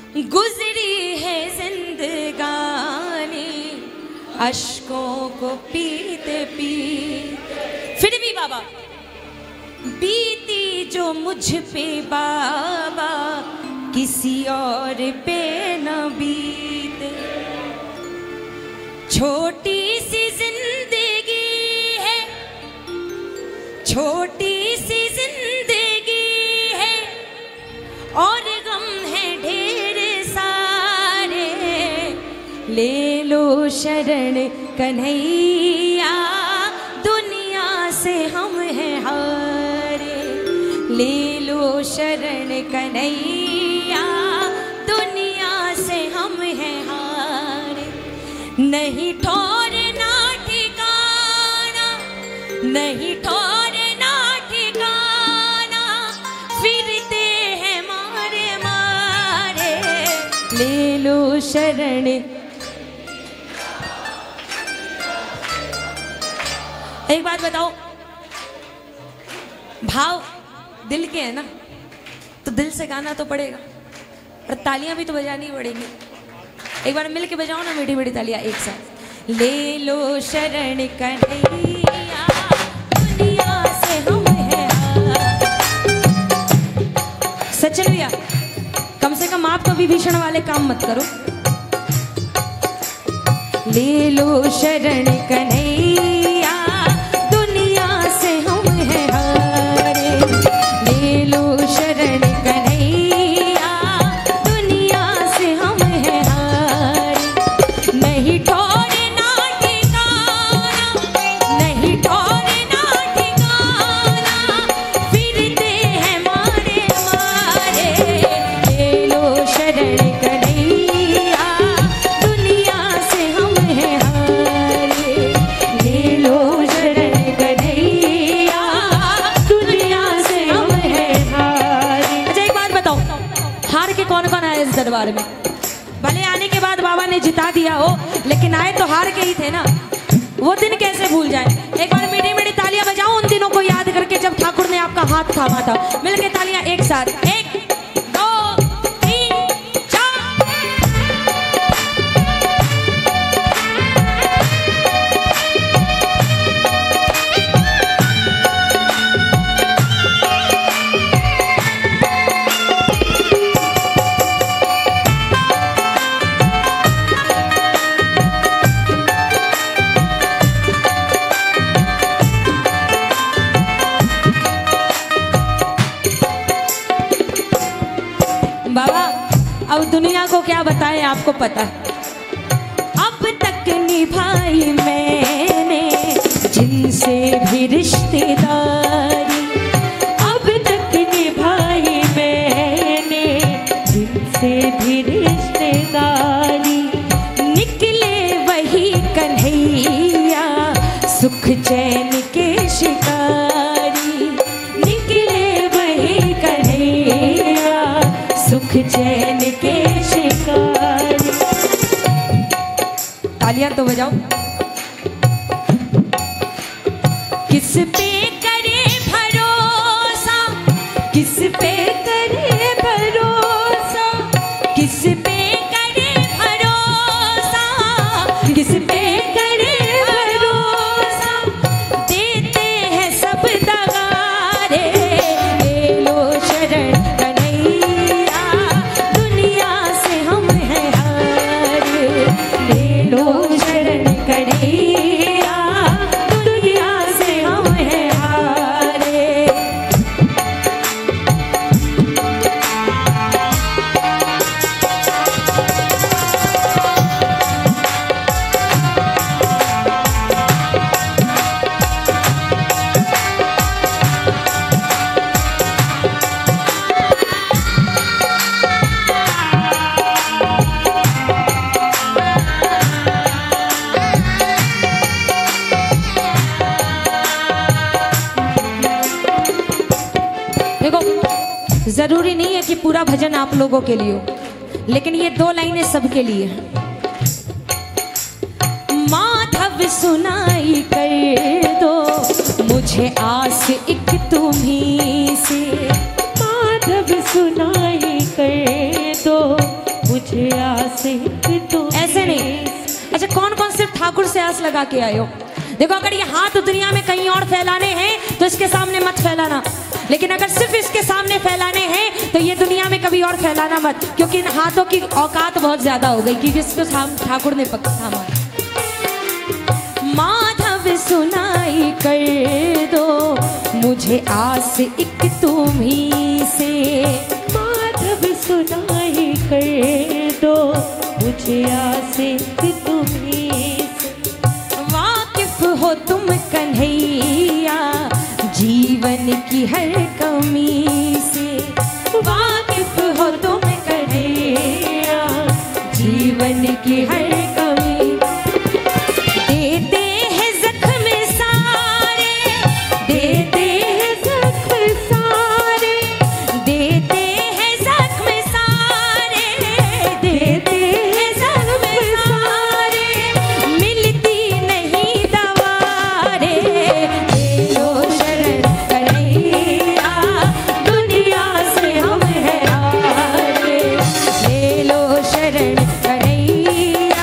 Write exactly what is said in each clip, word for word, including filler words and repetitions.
गुजरी है जिंदगानी अश्कों को पीते पीते। फिर भी बाबा बीती जो मुझ पे बाबा किसी और पे न बीते। छोटी सी जिंदगी है, छोटी सी जिंदगी है और गम है ढेर सारे। ले लो शरण कन्हैया दुनिया से हम हैं हारे। ले लो शरण कन्हैया दुनिया से हम हैं हारे। नहीं ठौरना ठिकाना, नहीं ठौरना ठिकाना, फिरते हैं मारे मारे। ले लो शरण। एक बात बताओ, भाव दिल के है ना, तो दिल से गाना तो पड़ेगा और तालियां भी तो बजानी पड़ेंगी। एक बार मिल के बजाओ ना मीठी मीठी तालियां एक साथ। ले लो शरण कन्हैया दुनिया से हम हैं हार। सच्चे भैया कम से कम आप तो विभीषण वाले काम मत करो। ले लो शरण कन्हैया दुनिया से हम हैं हारे। ले लो शरण कन्हैया दुनिया से हम हैं हारे। नहीं ठौरना ठिकाना, नहीं ठौरना ठिकाना, फिरते हैं मारे मारे। ले लो शरण कन्हैया दुनिया से हम हैं हारे। ले लो शरण कन्हैया दुनिया से हम हैं हारे। अच्छा एक बात बताओ, हार के कौन कौन आए इस दरबार में? भले आने के बाद बाबा ने जिता दिया हो, लेकिन आए तो हार के ही थे ना। वो दिन कैसे भूल जाए। एक बार मीठी मीठी तालियां बजाओ उन दिनों को याद करके जब ठाकुर ने आपका हाथ थामा था। मिलके तालियां एक साथ। एक दो तीन चार। बाबा अब दुनिया को क्या बताएं, आपको पता है। अब तक निभाई मैंने जिनसे भी रिश्तेदारी, अब तक निभाई मैंने जिनसे भी रिश्तेदारी। निकले वही कन्हैया सुख चैन के शिकारी। निकले वही कन्हैया सुख चैन के शिकारी। तालियां तो बजाओ। किस पे करे भरोसा, किस पे करे भरोसा, किस पे करे भरोसा, किस पे करे भरोसा, देते हैं सब दगारे। ले लो शरण कन्हैया दुनिया से हम हैं हारे। ले लो शरण कन्हैया दुनिया से हम हैं हारे। जरूरी नहीं है कि पूरा भजन आप लोगों के लिए हो, लेकिन ये दो लाइनें सबके लिए हैं। माधव सुनाई कर दो मुझे आस एक तुम्ही से। माधव सुनाई कर दो से कौन कौन सिर्फ ठाकुर से आस लगा के आए हो? देखो, अगर ये हाथ दुनिया में कहीं और फैलाने हैं तो इसके सामने मत फैलाना, लेकिन अगर सिर्फ इसके सामने फैलाने हैं तो ये दुनिया में कभी और फैलाना मत, क्योंकि इन हाथों की औकात बहुत ज्यादा हो गई, क्योंकि इसको ठाकुर ने थामा। माधव सुनाई कर दो मुझे आस एक तुम्ही से, माधव सुनाई कर दो मुझे आस एक तुम्ही से। वाकिफ हो तुम कन्हैया जीवन की हर कमी से, वाकिफ हो तुम कन्हैया जीवन की हर कमी। देते हैं जख्म सारे, देते हैं जख्म सारे, देते हैं जख्म सारे, देते हैं जख्म सारे, मिलती नहीं दवा रे। ले लो शरण कन्हैया दुनिया से हम है हारे, ले लो शरण कन्हैया,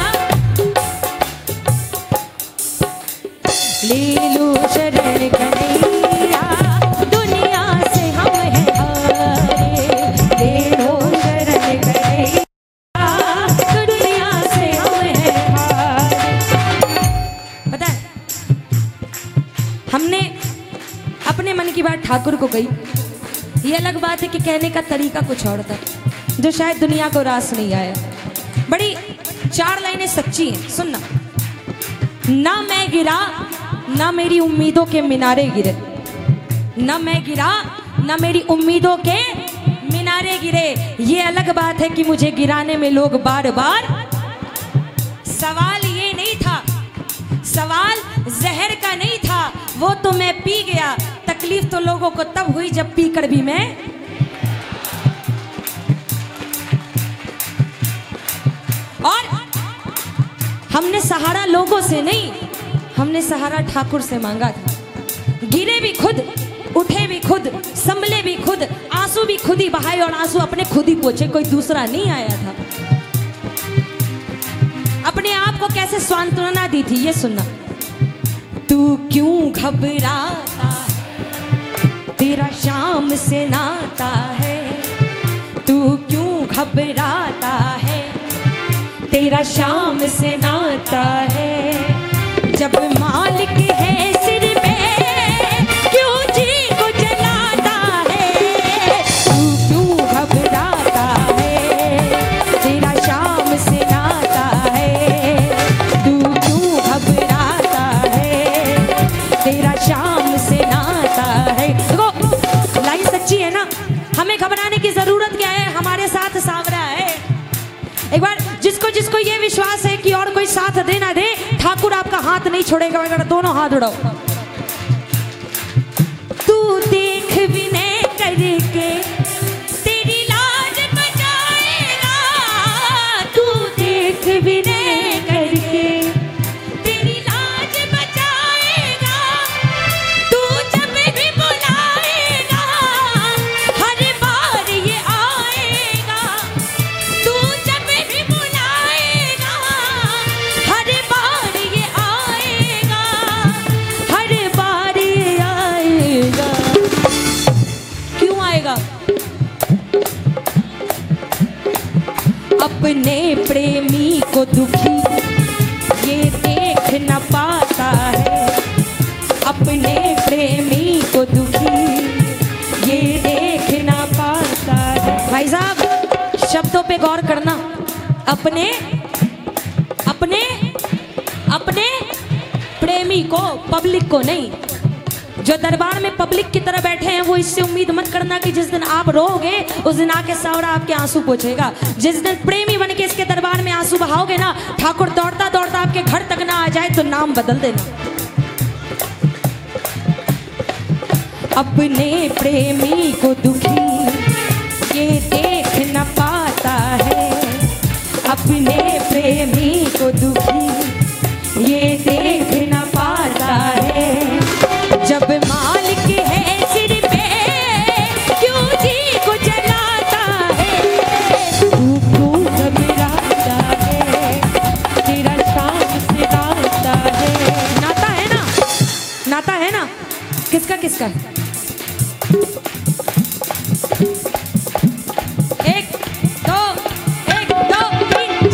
ले लो शरण कन्हैया दुनिया से हम है हारे, ले लो शरण कन्हैया दुनिया से हम है हारे। पता है, हमने अपने मन की बात ठाकुर को कही, ये अलग बात है कि कहने का तरीका कुछ और था जो शायद दुनिया को रास नहीं आया। बड़ी चार लाइनें सच्ची हैं, सुनना। ना मैं गिरा ना मेरी उम्मीदों के मीनारे गिरे, ना मैं गिरा ना मेरी उम्मीदों के मीनारे गिरे। ये अलग बात है कि मुझे गिराने में लोग बार बार, सवाल ये नहीं था, सवाल जहर का नहीं था, वो तो मैं पी गया। तकलीफ तो लोगों को तब हुई जब पीकर भी मैं, और हमने सहारा लोगों से नहीं, हमने सहारा ठाकुर से मांगा था। गिरे भी खुद, उठे भी खुद, संभले भी खुद, आंसू भी खुद ही बहाए और आंसू अपने खुद ही पोछे, कोई दूसरा नहीं आया था। अपने आप को कैसे सांत्वना दी थी ये सुनना। तू क्यों घबराता, तेरा शाम से नाता है, तू क्यों घबराता है, तेरा शाम से नाता है। जब मालिक है सिर पे क्यों जी को जलाता है, तू क्यों घबराता है, तेरा शाम से नाता है, तू क्यों घबराता है, तेरा शाम से नाता है। देखो, लाइन सच्ची है ना, हमें घबराने की जरूरत क्या है, हमारे साथ सांवरा है। एक बार जिसको जिसको ये विश्वास है कि और कोई साथ दे ना दे, ठाकुर आपका हाथ नहीं छोड़ेगा, अगर दोनों हाथ उड़ाओ। तू देख विनय करके तेरी लाज बचाएगा, तू देख विनय करके तेरी लाज बचाएगा, तू जब भी बुलाएगा हर बार ये आएगा, तू जब भी बुलाएगा हर बार ये आएगा, हर बार ये आएगा। क्यों आएगा? अपने प्रेमी को दुखी ये देख न पाता है, अपने प्रेमी को दुखी ये देख न पाता है। भाई साहब, शब्दों पे गौर करना। अपने अपने अपने प्रेमी को, पब्लिक को नहीं। जो दरबार में पब्लिक की तरह बैठे हैं वो इससे उम्मीद मत करना कि जिस दिन आप रोओगे उस दिन आके सावरा आपके आंसू पोंछेगा। जिस दिन प्रेमी बन के इसके दरबार में आंसू बहाओगे ना, ठाकुर दौड़ता दौड़ता आपके घर तक ना आ जाए तो नाम बदल देना। अपने प्रेमी को दुखी ये देख न पाता है, अपने प्रेमी को दुखी ये देख न पाता है। जब मालिक है सिर पे क्यों जी को जलाता है, तू क्यों घबराता है, तेरा कर। एक दो एक दो तीन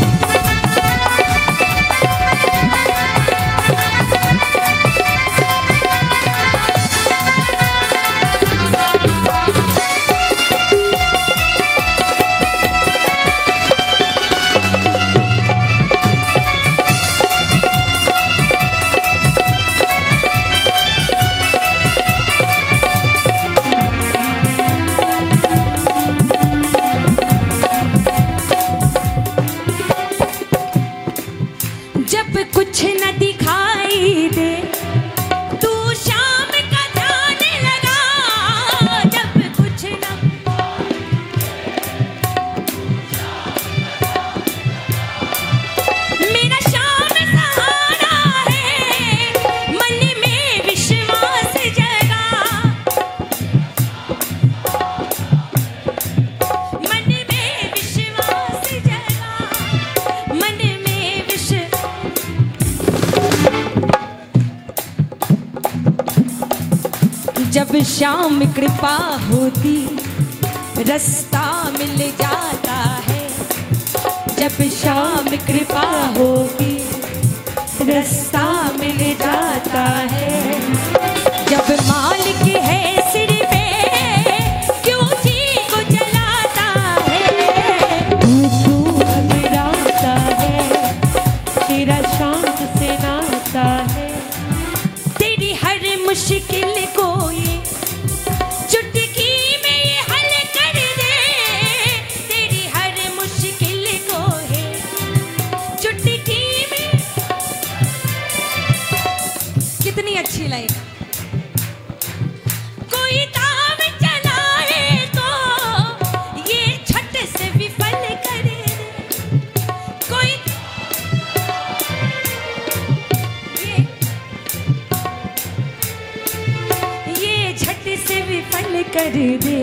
जब कुछ न दिखाई दे तू शाम का जाने लगा। जब कुछ न मेरा शाम सहारा है, मन में विश्वास जगा, मन में विश्वास जगा, मन में विश्वास। जब शाम कृपा होती रास्ता मिल जाता है। जब शाम कृपा होती रास्ता मिल जाता है। जब मालिक है सिर पे क्यों जी को जलाता है। तू क्यों घबराता है, तेरा शांत से नाता है। तेरी हर मुश्किल को ये चुटकी में ये हल कर दे। तेरी हर मुश्किल को है चुटकी में। कितनी अच्छी लाइन। कोई दाव चलाए तो ये झट से विफल कर दे। कोई ये झट से विफल कर दे।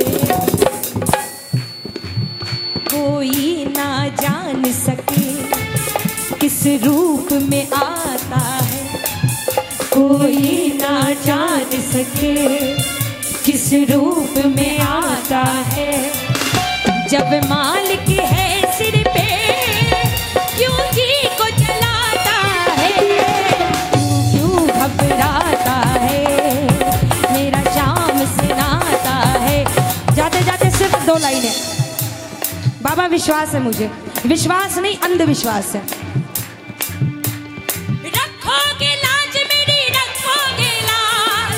कोई ना जान सके किस रूप में आता है। कोई ना जान सके किस रूप में आता है। जब मालिक है सिर पे क्यों जी को जलाता है। तू क्यों घबराता है, मेरा शाम से नाता है। जाते जाते सिर्फ दो लाइनें। बाबा विश्वास है मुझे, विश्वास नहीं अंधविश्वास है। रखोगे लाज मेरी, रखोगे लाज,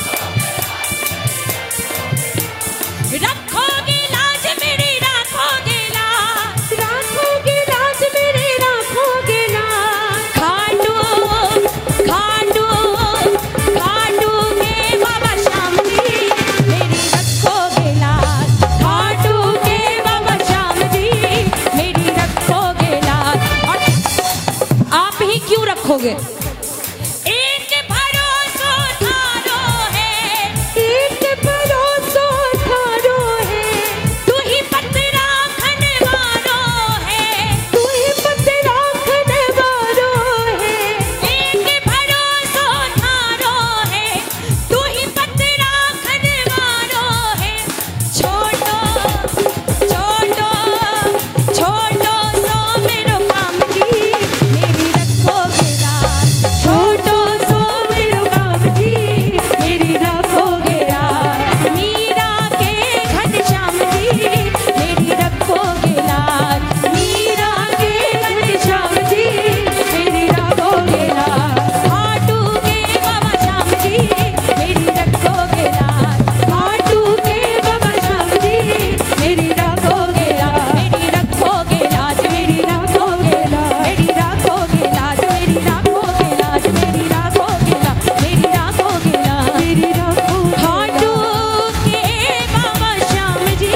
रखोगे लाज मेरी, रखोगे लाज, रखोगे लाज मेरी, रखोगे लाज। खाटू खाटू खाटू के बाबा श्याम जी मेरी रखोगे लाज। खाटू के बाबा श्याम जी मेरी रखोगे लाज। और आप ही क्यों रखोगे। एक भरोसा थारो है, एक भरोसा थारो है। तू ही पतरा खने वालो है, तू ही पतरा खने वालो है। एक भरोसा थारो है, तू ही पतरा खने वालो है। छोटो छोटो छोटो सो मेरो काम जी मेरी रखोगे लाज। छोटो सो मेरो काम जी मेरी रखोगे लाज। मीरा के घनश्याम जी मेरी रखोगे लाज। मीरा के घनश्याम जी मेरी रखोगे लाज। खाटू के बाबा श्याम जी मेरी रखोगे लाज। खाटू के बाबा श्याम जी मेरी रखोगे लाज। मेरी रखोगे लाज, मेरी रखोगे लाज, मेरी रखोगे लाज, मेरी रखोगे लाज, मेरी रखोगे लाज, मेरी रखोगे लाज, मेरी रखोगे। खाटू के बाबा श्याम जी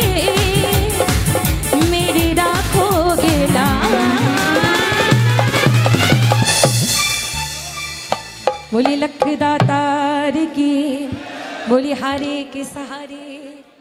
मेरी रखोगे लाज। बोली लख दातार की, बोली हारे के सहारे।